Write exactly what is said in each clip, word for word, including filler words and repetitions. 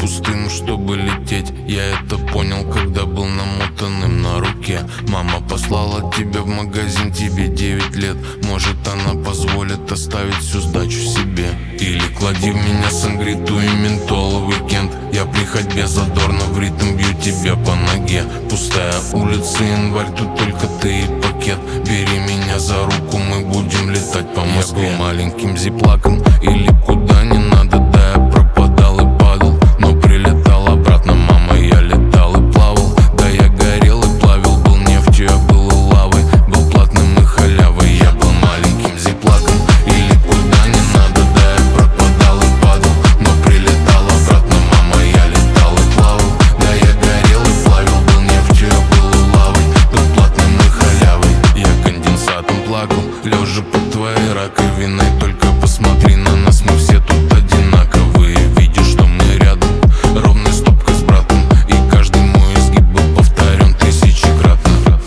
пустым, чтобы лететь. Я это понял, когда был намотанным на руке. Мама послала тебя в магазин, тебе девять лет. Может, она позволит оставить всю сдачу себе. Или клади в меня сангриту и ментол уикенд. Я при ходьбе задорно в ритм бью тебя по ноге. Пустая улица, январь, тут только ты и пакет. Бери меня за руку, мы будем летать по Москве. Я был маленьким зиплаком или куда не надо, да я пропадал и падал, но прилетал обратно, мама, я летал и плавал. Да я горел и плавил, был нефтью, я был и лавой, был платным и халявой. Я был маленьким зиплаком или куда не надо, да я пропадал и падал, но прилетал обратно, мама, я летал и плавал. Да я горел и плавил, был нефтью, я был и лавой, был платным и халявой. Я конденсатом плакал, лежа под твоей раковиной. Только посмотри на нас, мы все тут одинаковые. Видишь, что мы рядом, ровной стопкой с братом, и каждый мой изгиб был повторен тысячекратно.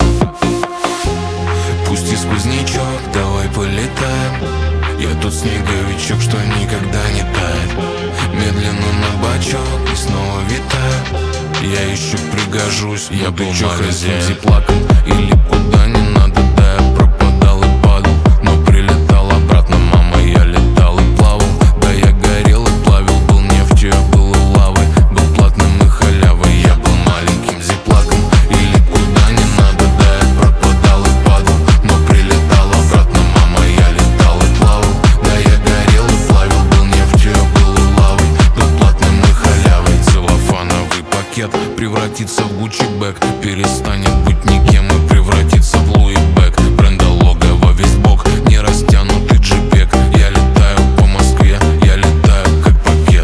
Пусти сквознячок, давай полетаем. Я тот снеговичок, что никогда не тает. Медленно на бачок и снова витаю. Я еще пригожусь, я был маленьким зиплаком или куда не надо, да я пропадал и падал, но прилетал обратно, мама, я летал и плавал. Да я горел и плавил, был нефтью, я был и лавой, был платным и халявой. Я был маленьким зиплаком или куда не надо, да я пропадал и падал, но прилетал обратно, мама, я летал и плавал. Да я горел и плавил, был нефтью, я был и лавой, был платным и халявой. Целлофановый пакет превратится в Гуччи бэг, перестанет быть никем и превратится в Луи Бэг. Бренда логово весь бок, не растянутый джипек. Я летаю по Москве, я летаю как пакет.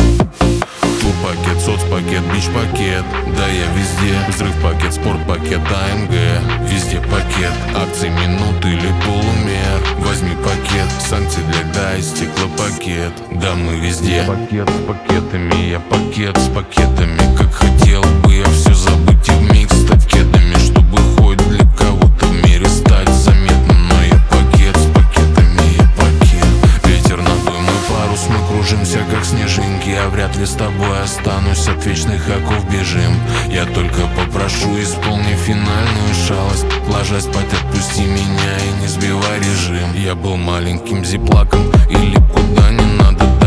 Тур-пакет, соцпакет, бич-пакет. Да я везде, взрыв-пакет, спорт-пакет, АМГ. Везде пакет, акции минут или полумер. Возьми пакет, санкции для льда и стеклопакет. Да мы везде пакет с пакетами, я пакет с пакетами. Как хотел бы я все забыть и вмиг стать кедами, чтобы хоть для кого-то в мире стать заметным. Но я пакет с пакетами, я пакет. Ветер надуй мой парус, мы кружимся как снежинки. Я вряд ли с тобой останусь, от вечных оков бежим. Я только попрошу, исполни финальную шалость. Ложась спать, отпусти меня и не сбивай режим. Я был маленьким зиплаком или куда не надо, да